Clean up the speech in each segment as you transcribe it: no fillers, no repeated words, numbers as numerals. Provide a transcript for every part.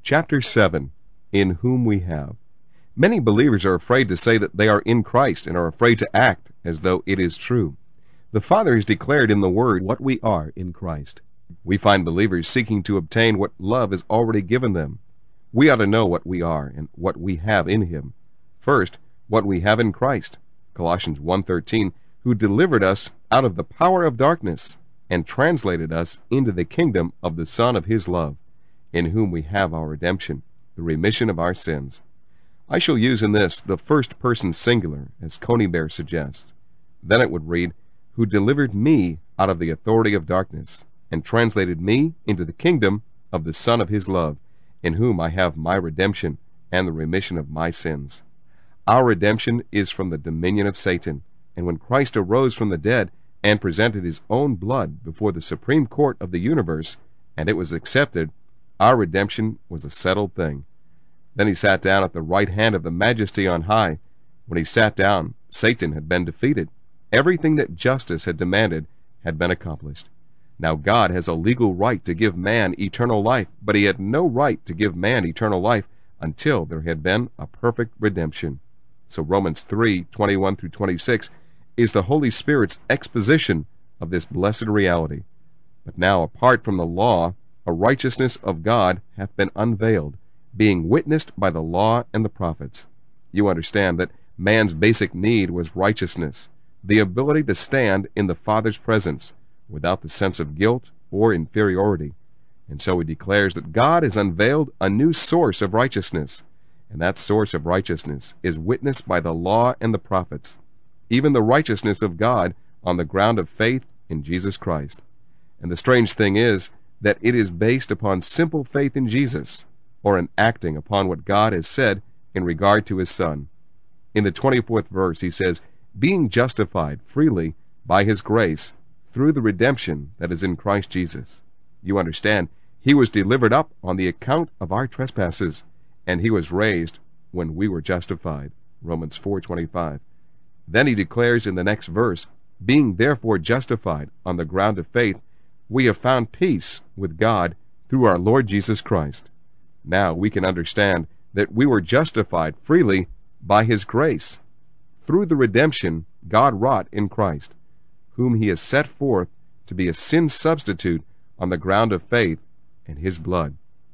Chapter 7, In Whom We Have. Many believers are afraid to say that they are in Christ and are afraid to act as though it is true. The Father has declared in the Word what we are in Christ. We find believers seeking to obtain what love has already given them. We ought to know what we are and what we have in Him. First, what we have in Christ. Colossians 1:13, who delivered us out of the power of darkness and translated us into the kingdom of the Son of His love, in whom we have our redemption, the remission of our sins. I shall use in this the first person singular, as Conybeare suggests. Then it would read, who delivered me out of the authority of darkness, and translated me into the kingdom of the Son of His love, in whom I have my redemption and the remission of my sins. Our redemption is from the dominion of Satan, and when Christ arose from the dead and presented His own blood before the Supreme Court of the universe, and it was accepted, our redemption was a settled thing. Then He sat down at the right hand of the Majesty on high. When He sat down, Satan had been defeated. Everything that justice had demanded had been accomplished. Now God has a legal right to give man eternal life, but He had no right to give man eternal life until there had been a perfect redemption. So Romans 3:21 through 26 is the Holy Spirit's exposition of this blessed reality. But now, apart from the law, a righteousness of God hath been unveiled, being witnessed by the law and the prophets. You understand that man's basic need was righteousness, the ability to stand in the Father's presence without the sense of guilt or inferiority. And so He declares that God has unveiled a new source of righteousness, and that source of righteousness is witnessed by the law and the prophets, even the righteousness of God on the ground of faith in Jesus Christ. And the strange thing is that it is based upon simple faith in Jesus, or an acting upon what God has said in regard to His Son. In the 24th verse He says, being justified freely by His grace through the redemption that is in Christ Jesus. You understand, He was delivered up on the account of our trespasses, and He was raised when we were justified. Romans 4:25. Then He declares in the next verse, being therefore justified on the ground of faith, we have found peace with God through our Lord Jesus Christ. Now we can understand that we were justified freely by His grace, through the redemption God wrought in Christ, whom He has set forth to be a sin substitute on the ground of faith and His blood.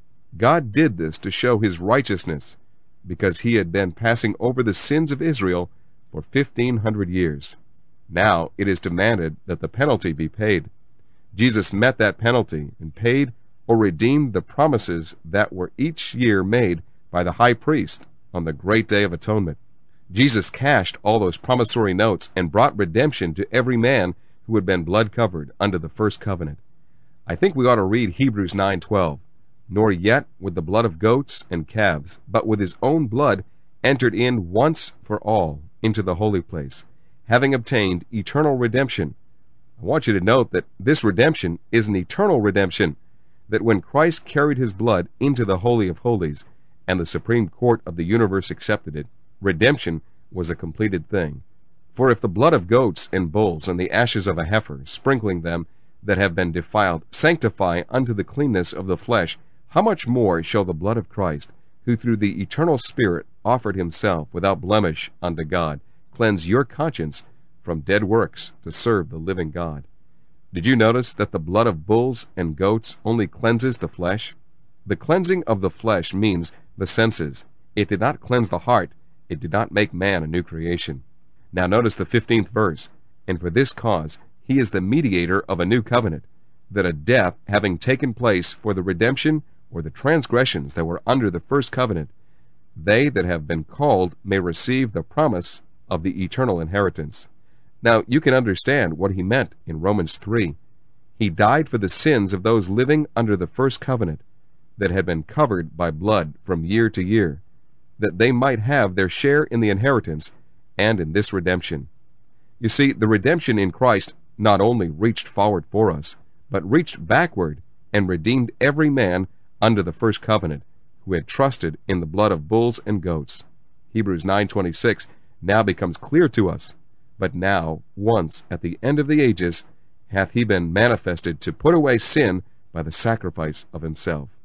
God did this to show His righteousness, because He had been passing over the sins of Israel for 1,500 years. Now it is demanded that the penalty be paid. Jesus met that penalty and paid or redeemed the promises that were each year made by the high priest on the great day of atonement. Jesus cashed all those promissory notes and brought redemption to every man who had been blood-covered under the first covenant. I think we ought to read Hebrews 9:12. Nor yet with the blood of goats and calves, but with His own blood entered in once for all into the holy place, having obtained eternal redemption. I want you to note that this redemption is an eternal redemption, that when Christ carried His blood into the Holy of Holies, and the Supreme Court of the universe accepted it, redemption was a completed thing. For if the blood of goats and bulls and the ashes of a heifer, sprinkling them that have been defiled, sanctify unto the cleanness of the flesh, how much more shall the blood of Christ, who through the eternal Spirit offered Himself without blemish unto God, cleanse your conscience from dead works to serve the living God? Did you notice that the blood of bulls and goats only cleanses the flesh? The cleansing of the flesh means the senses. It did not cleanse the heart. It did not make man a new creation. Now notice the 15th verse. And for this cause He is the mediator of a new covenant, that a death having taken place for the redemption or the transgressions that were under the first covenant, they that have been called may receive the promise of the eternal inheritance. Now you can understand what He meant in Romans 3. He died for the sins of those living under the first covenant, that had been covered by blood from year to year, that they might have their share in the inheritance and in this redemption. You see, the redemption in Christ not only reached forward for us, but reached backward and redeemed every man under the first covenant who had trusted in the blood of bulls and goats. Hebrews 9:26 now becomes clear to us. But now, once at the end of the ages, hath He been manifested to put away sin by the sacrifice of Himself.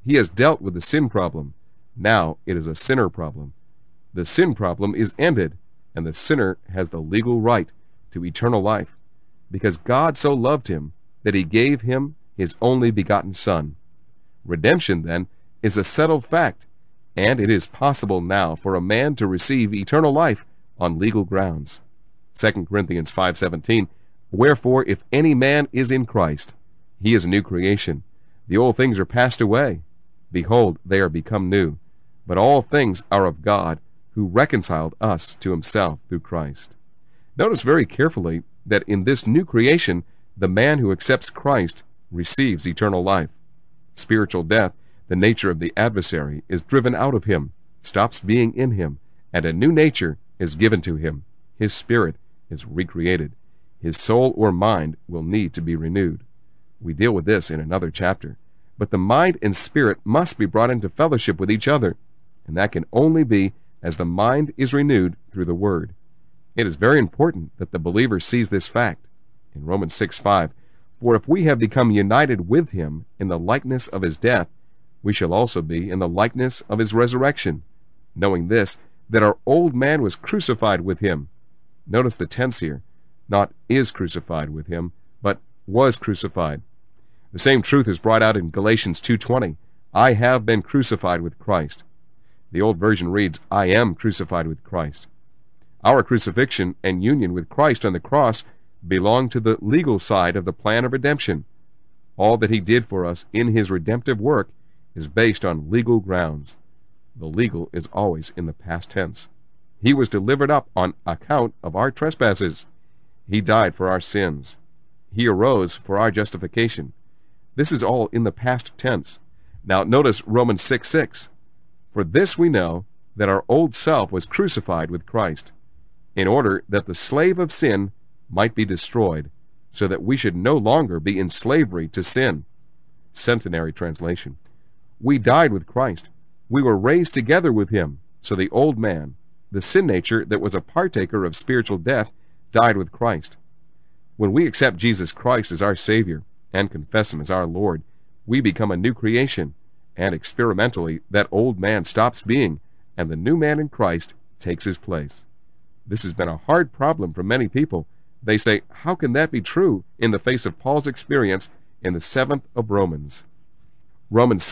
He has dealt with the sin problem. Now it is a sinner problem. The sin problem is ended, and the sinner has the legal right to eternal life, because God so loved him that he gave him his only begotten Son. Redemption, then, is a settled fact, and it is possible now for a man to receive eternal life on legal grounds. 2 Corinthians 5:17, Wherefore, if any man is in Christ, he is a new creation. The old things are passed away. Behold, they are become new. But all things are of God, who reconciled us to himself through Christ. Notice very carefully that in this new creation, the man who accepts Christ receives eternal life. Spiritual death, the nature of the adversary, is driven out of him, stops being in him, and a new nature is given to him. His spirit is recreated. His soul or mind will need to be renewed. We deal with this in another chapter. But the mind and spirit must be brought into fellowship with each other, and that can only be as the mind is renewed through the Word. It is very important that the believer sees this fact. In Romans 6:5, For if we have become united with him in the likeness of his death, we shall also be in the likeness of his resurrection, knowing this, that our old man was crucified with him. Notice the tense here, not is crucified with him, but was crucified. The same truth is brought out in Galatians 2:20, I have been crucified with Christ. The old version reads, I am crucified with Christ. Our crucifixion and union with Christ on the cross belong to the legal side of the plan of redemption. All that he did for us in his redemptive work is based on legal grounds. The legal is always in the past tense. He was delivered up on account of our trespasses. He died for our sins. He arose for our justification. This is all in the past tense. Now notice Romans 6:6. For this we know, that our old self was crucified with Christ, in order that the slave of sin might be destroyed, so that we should no longer be in slavery to sin. Centenary translation. We died with Christ. We were raised together with him, so the old man, the sin nature that was a partaker of spiritual death, died with Christ. When we accept Jesus Christ as our Savior and confess him as our Lord, we become a new creation, and experimentally that old man stops being, and the new man in Christ takes his place. This has been a hard problem for many people. They say, how can that be true in the face of Paul's experience in the 7th of Romans? Romans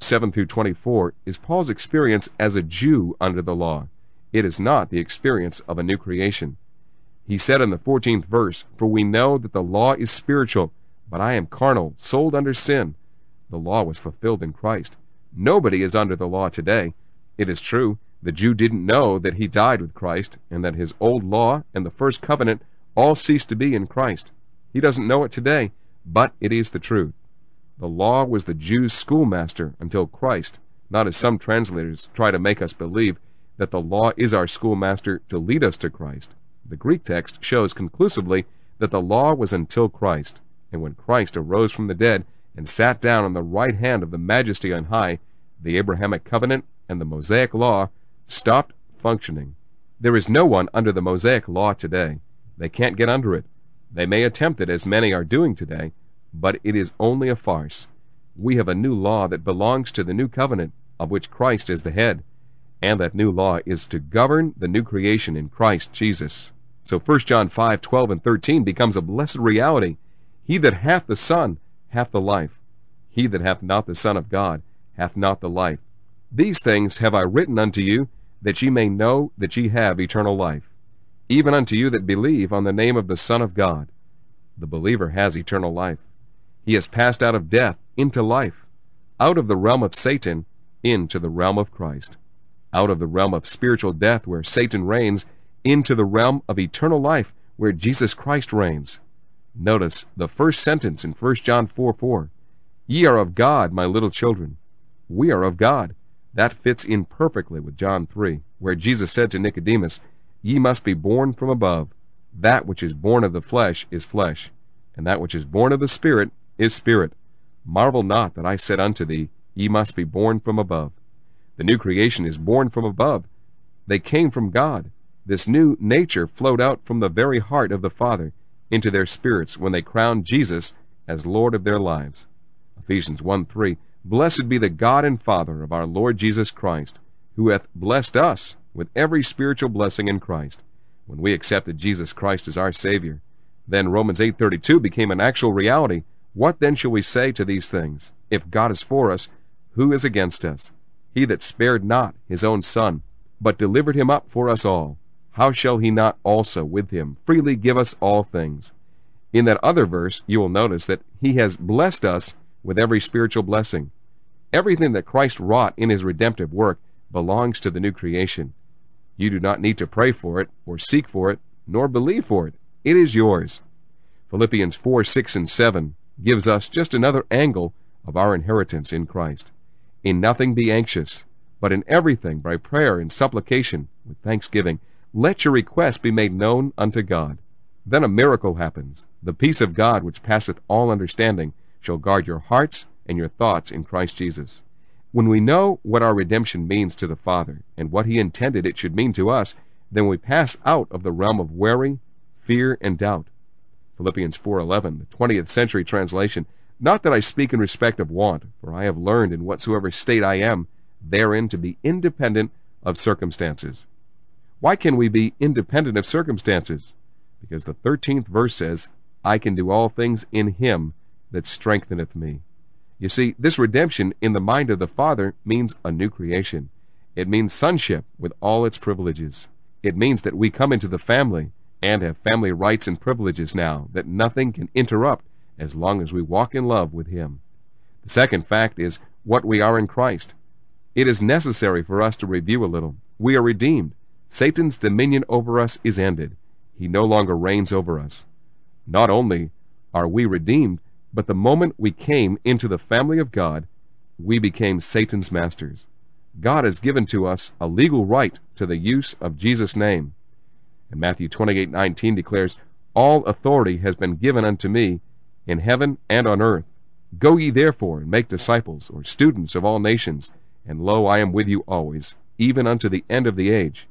7:7-24 is Paul's experience as a Jew under the law. It is not the experience of a new creation. He said in the 14th verse, For we know that the law is spiritual, but I am carnal, sold under sin. The law was fulfilled in Christ. Nobody is under the law today. It is true, the Jew didn't know that he died with Christ, and that his old law and the first covenant all ceased to be in Christ. He doesn't know it today, but it is the truth. The law was the Jew's schoolmaster until Christ, not as some translators try to make us believe that the law is our schoolmaster to lead us to Christ. The Greek text shows conclusively that the law was until Christ, and when Christ arose from the dead and sat down on the right hand of the Majesty on high, the Abrahamic covenant and the Mosaic law stopped functioning. There is no one under the Mosaic law today. They can't get under it. They may attempt it, as many are doing today, but it is only a farce. We have a new law that belongs to the new covenant, of which Christ is the head, and that new law is to govern the new creation in Christ Jesus. So 1 John 5:12-13 becomes a blessed reality. He that hath the Son hath the life. He that hath not the Son of God hath not the life. These things have I written unto you, that ye may know that ye have eternal life, even unto you that believe on the name of the Son of God. The believer has eternal life. He has passed out of death into life, out of the realm of Satan into the realm of Christ, out of the realm of spiritual death where Satan reigns into the realm of eternal life where Jesus Christ reigns. Notice the first sentence in 1 John 4:4. Ye are of God, my little children. We are of God. That fits in perfectly with John 3, where Jesus said to Nicodemus, Ye must be born from above. That which is born of the flesh is flesh, and that which is born of the Spirit is spirit. Marvel not that I said unto thee, Ye must be born from above. The new creation is born from above. They came from God. This new nature flowed out from the very heart of the Father into their spirits when they crowned Jesus as Lord of their lives. Ephesians 1:3, Blessed be the God and Father of our Lord Jesus Christ, who hath blessed us with every spiritual blessing in Christ, when we accepted Jesus Christ as our Savior. Then Romans 8:32 became an actual reality. What then shall we say to these things? If God is for us, who is against us? He that spared not his own Son, but delivered him up for us all, how shall he not also with him freely give us all things? In that other verse, you will notice that he has blessed us with every spiritual blessing. Everything that Christ wrought in his redemptive work belongs to the new creation. You do not need to pray for it, or seek for it, nor believe for it. It is yours. Philippians 4:6 and 7 gives us just another angle of our inheritance in Christ. In nothing be anxious, but in everything by prayer and supplication with thanksgiving, let your requests be made known unto God. Then a miracle happens. The peace of God, which passeth all understanding, shall guard your hearts and your thoughts in Christ Jesus. When we know what our redemption means to the Father and what he intended it should mean to us, then we pass out of the realm of worry, fear, and doubt. Philippians 4:11, the 20th century translation, not that I speak in respect of want, for I have learned in whatsoever state I am, therein to be independent of circumstances. Why can we be independent of circumstances? Because the 13th verse says, I can do all things in him that strengtheneth me. You see, this redemption in the mind of the Father means a new creation. It means sonship with all its privileges. It means that we come into the family and have family rights and privileges now that nothing can interrupt as long as we walk in love with him. The second fact is what we are in Christ. It is necessary for us to review a little. We are redeemed. Satan's dominion over us is ended. He no longer reigns over us. Not only are we redeemed, but the moment we came into the family of God, we became Satan's masters. God has given to us a legal right to the use of Jesus' name. And Matthew 28:19 declares, all authority has been given unto me in heaven and on earth. Go ye therefore and make disciples, or students of all nations, and lo, I am with you always, even unto the end of the age.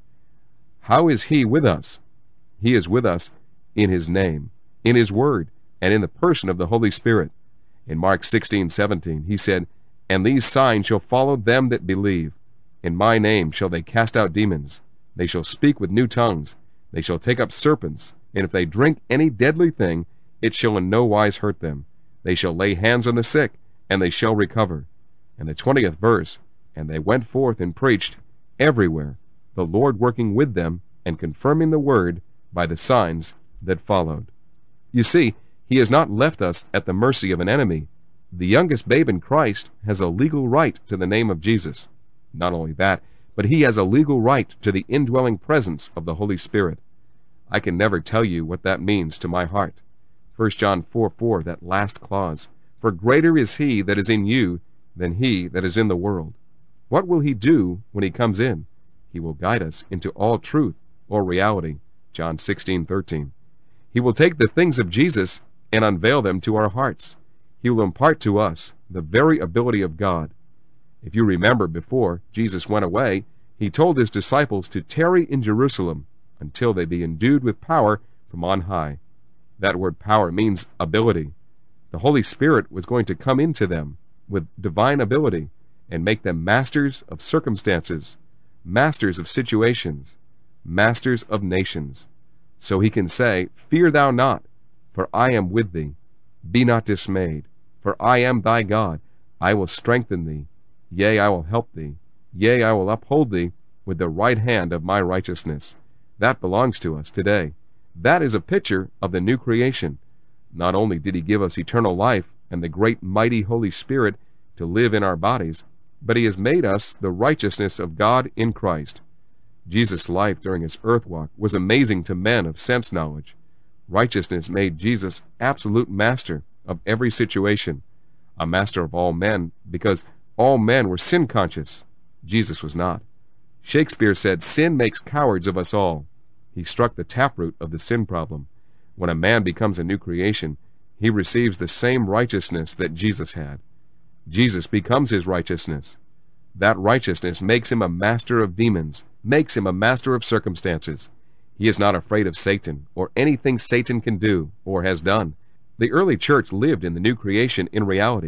How is he with us? He is with us in his name, in his word, and in the person of the Holy Spirit. In Mark 16:17 he said, and these signs shall follow them that believe. In my name shall they cast out demons. They shall speak with new tongues. They shall take up serpents, and if they drink any deadly thing, it shall in no wise hurt them. They shall lay hands on the sick, and they shall recover. And the 20th verse, and they went forth and preached everywhere, the Lord working with them and confirming the word by the signs that followed. You see, he has not left us at the mercy of an enemy. The youngest babe in Christ has a legal right to the name of Jesus. Not only that, but he has a legal right to the indwelling presence of the Holy Spirit. I can never tell you what that means to my heart. 1 John 4:4, that last clause, for greater is he that is in you than he that is in the world. What will he do when he comes in? He will guide us into all truth or reality. John 16:13. He will take the things of Jesus and unveil them to our hearts. He will impart to us the very ability of God. If you remember, before Jesus went away, he told his disciples to tarry in Jerusalem until they be endued with power from on high. That word power means ability. The Holy Spirit was going to come into them with divine ability and make them masters of circumstances, masters of situations, masters of nations. So he can say, fear thou not, for I am with thee. Be not dismayed, for I am thy God. I will strengthen thee. Yea, I will help thee. Yea, I will uphold thee with the right hand of my righteousness. That belongs to us today. That is a picture of the new creation. Not only did he give us eternal life and the great mighty Holy Spirit to live in our bodies, but he has made us the righteousness of God in Christ. Jesus' life during his earth walk was amazing to men of sense knowledge. Righteousness made Jesus absolute master of every situation, a master of all men, because all men were sin conscious. Jesus was not. Shakespeare said, sin makes cowards of us all. He struck the taproot of the sin problem. When a man becomes a new creation, he receives the same righteousness that Jesus had. Jesus becomes his righteousness. That righteousness makes him a master of demons, makes him a master of circumstances. He is not afraid of Satan or anything Satan can do or has done. The early church lived in the new creation in reality.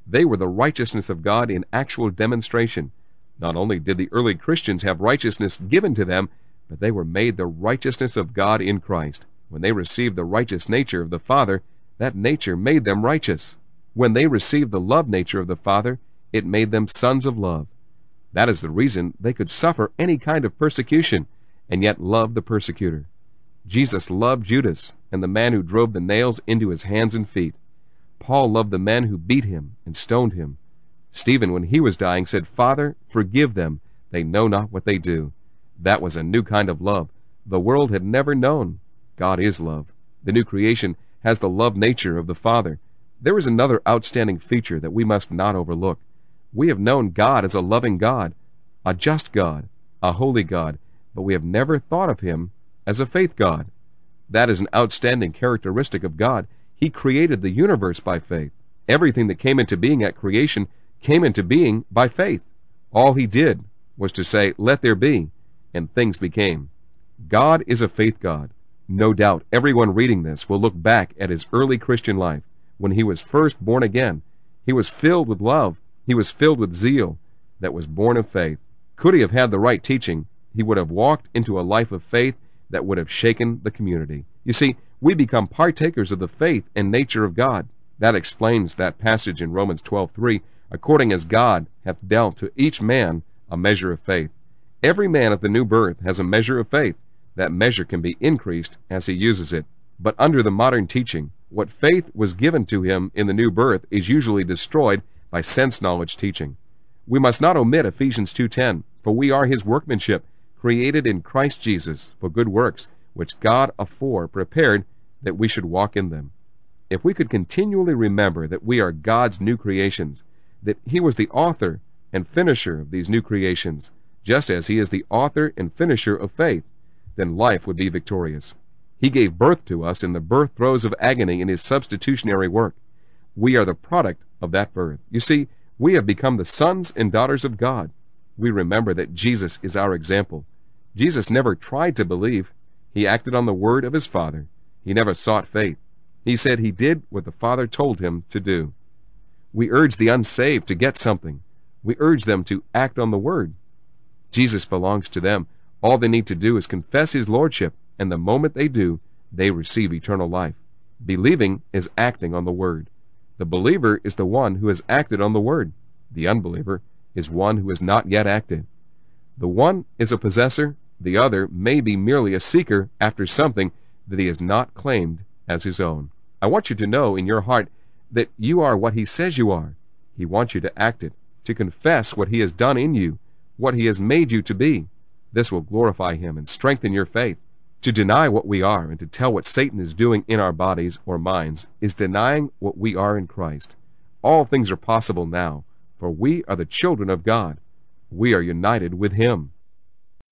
They were the righteousness of God in actual demonstration. Not only did the early Christians have righteousness given to them, but they were made the righteousness of God in Christ. When they received the righteous nature of the Father, that nature made them righteous. When they received the love nature of the Father, it made them sons of love. That is the reason they could suffer any kind of persecution, and yet love the persecutor. Jesus loved Judas and the man who drove the nails into his hands and feet. Paul loved the men who beat him and stoned him. Stephen, when he was dying, said, "Father, forgive them. They know not what they do." That was a new kind of love the world had never known. God is love. The new creation has the love nature of the Father. There is another outstanding feature that we must not overlook. We have known God as a loving God, a just God, a holy God, but we have never thought of him as a faith God. That is an outstanding characteristic of God. He created the universe by faith. Everything that came into being at creation came into being by faith. All he did was to say, "Let there be," and things became. God is a faith God. No doubt everyone reading this will look back at his early Christian life. When he was first born again, he was filled with love. He was filled with zeal that was born of faith. Could he have had the right teaching, he would have walked into a life of faith that would have shaken the community. You see, we become partakers of the faith and nature of God. That explains that passage in Romans 12:3, according as God hath dealt to each man a measure of faith. Every man at the new birth has a measure of faith. That measure can be increased as he uses it. But under the modern teaching, what faith was given to him in the new birth is usually destroyed by sense knowledge teaching. We must not omit Ephesians 2:10, for we are his workmanship, created in Christ Jesus for good works, which God afore prepared that we should walk in them. If we could continually remember that we are God's new creations, that he was the author and finisher of these new creations, just as he is the author and finisher of faith, then life would be victorious. He gave birth to us in the birth throes of agony in his substitutionary work. We are the product of that birth. You see, we have become the sons and daughters of God. We remember that Jesus is our example. Jesus never tried to believe. He acted on the word of his Father. He never sought faith. He said he did what the Father told him to do. We urge the unsaved to get something. We urge them to act on the word. Jesus belongs to them. All they need to do is confess his lordship, and the moment they do, they receive eternal life. Believing is acting on the word. The believer is the one who has acted on the word. The unbeliever is one who has not yet acted. The one is a possessor, the other may be merely a seeker after something that he has not claimed as his own. I want you to know in your heart that you are what he says you are. He wants you to act it, to confess what he has done in you, what he has made you to be. This will glorify him and strengthen your faith. To deny what we are and to tell what Satan is doing in our bodies or minds is denying what we are in Christ. All things are possible now, for we are the children of God. We are united with him.